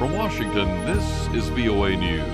From Washington, this is VOA News.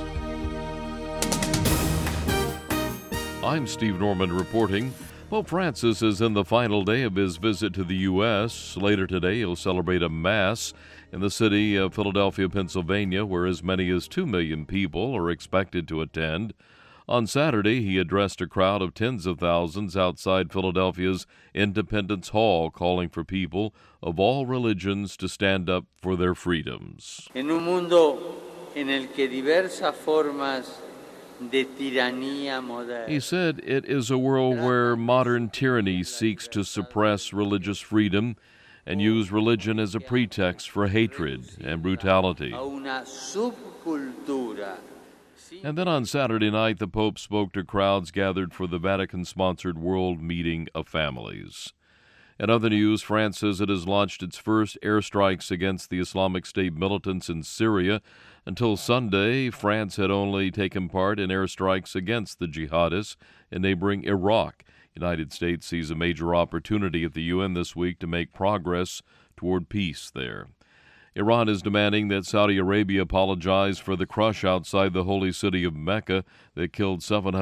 I'm Steve Norman reporting. Pope Francis is in the final day of his visit to the U.S. Later today, he'll celebrate a Mass in the city of Philadelphia, Pennsylvania, where as many as 2 million people are expected to attend. On Saturday, he addressed a crowd of tens of thousands outside Philadelphia's Independence Hall, calling for people of all religions to stand up for their freedoms. En un mundo en el que diversas formas de tiranía moderna. He said it is a world where modern tyranny seeks to suppress religious freedom and use religion as a pretext for hatred and brutality. A una subcultura. And then on Saturday night, the Pope spoke to crowds gathered for the Vatican-sponsored World Meeting of Families. In other news, France says it has launched its first airstrikes against the Islamic State militants in Syria. Until Sunday, France had only taken part in airstrikes against the jihadists in neighboring Iraq. The United States sees a major opportunity at the UN this week to make progress toward peace there. Iran is demanding that Saudi Arabia apologize for the crush outside the holy city of Mecca that killed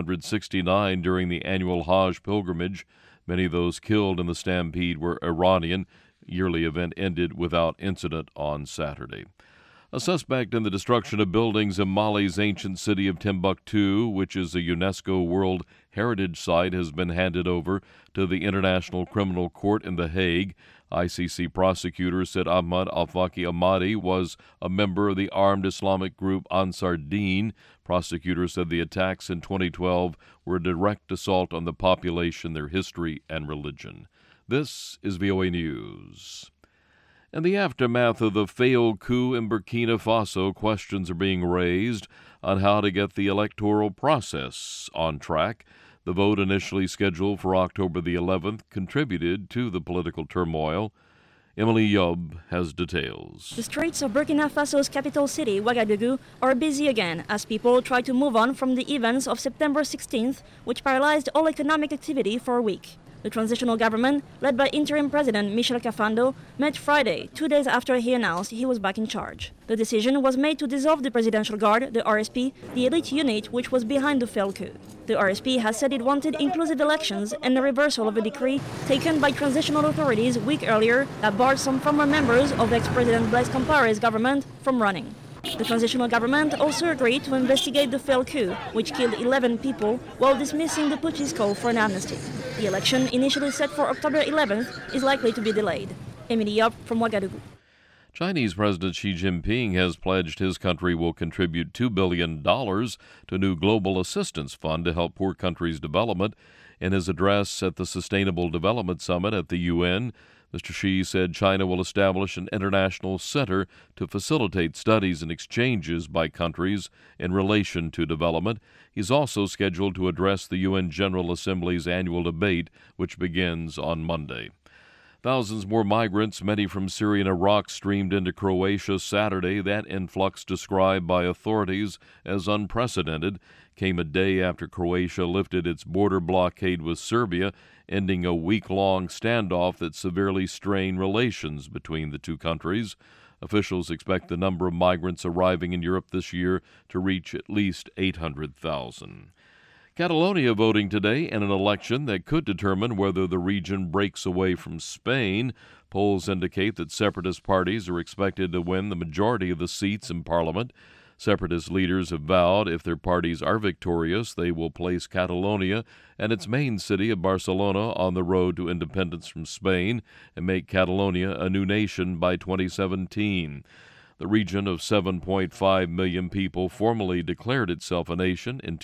769 during the annual Hajj pilgrimage. Many of those killed in the stampede were Iranian. The yearly event ended without incident on Saturday. A suspect in the destruction of buildings in Mali's ancient city of Timbuktu, which is a UNESCO World Heritage Site, has been handed over to the International Criminal Court in The Hague. ICC prosecutors said Ahmad Al-Faki Ahmadi was a member of the armed Islamic group Ansar Deen. Prosecutors said the attacks in 2012 were a direct assault on the population, their history, and religion. This is VOA News. In the aftermath of the failed coup in Burkina Faso, questions are being raised on how to get the electoral process on track. The vote, initially scheduled for October the 11th, contributed to the political turmoil. Emily Yob has details. The streets of Burkina Faso's capital city, Ouagadougou, are busy again as people try to move on from the events of September 16th, which paralyzed all economic activity for a week. The transitional government, led by interim president Michel Kafando, met Friday, 2 days after he announced he was back in charge. The decision was made to dissolve the Presidential Guard, the RSP, the elite unit which was behind the failed coup. The RSP has said it wanted inclusive elections and the reversal of a decree taken by transitional authorities a week earlier that barred some former members of ex-President Blaise Compaoré's government from running. The transitional government also agreed to investigate the failed coup, which killed 11 people, while dismissing the putschist call for an amnesty. The election, initially set for October 11th, is likely to be delayed. Emily Yop from Ouagadougou. Chinese President Xi Jinping has pledged his country will contribute $2 billion to a new global assistance fund to help poor countries' development. In his address at the Sustainable Development Summit at the UN, Mr. Xi said China will establish an international center to facilitate studies and exchanges by countries in relation to development. He's also scheduled to address the UN General Assembly's annual debate, which begins on Monday. Thousands more migrants, many from Syria and Iraq, streamed into Croatia Saturday. That influx, described by authorities as unprecedented, came a day after Croatia lifted its border blockade with Serbia, ending a week-long standoff that severely strained relations between the two countries. Officials expect the number of migrants arriving in Europe this year to reach at least 800,000. Catalonia voting today in an election that could determine whether the region breaks away from Spain. Polls indicate that separatist parties are expected to win the majority of the seats in Parliament. Separatist leaders have vowed if their parties are victorious, they will place Catalonia and its main city of Barcelona on the road to independence from Spain and make Catalonia a new nation by 2017. The region of 7.5 million people formally declared itself a nation in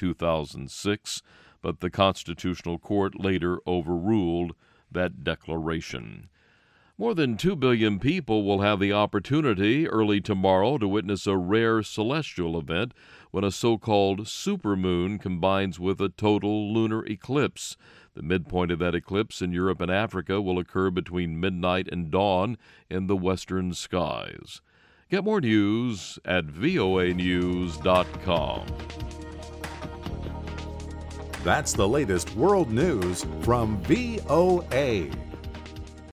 2006, but the Constitutional Court later overruled that declaration. More than 2 billion people will have the opportunity early tomorrow to witness a rare celestial event when a so-called supermoon combines with a total lunar eclipse. The midpoint of that eclipse in Europe and Africa will occur between midnight and dawn in the western skies. Get more news at voanews.com. That's the latest world news from VOA.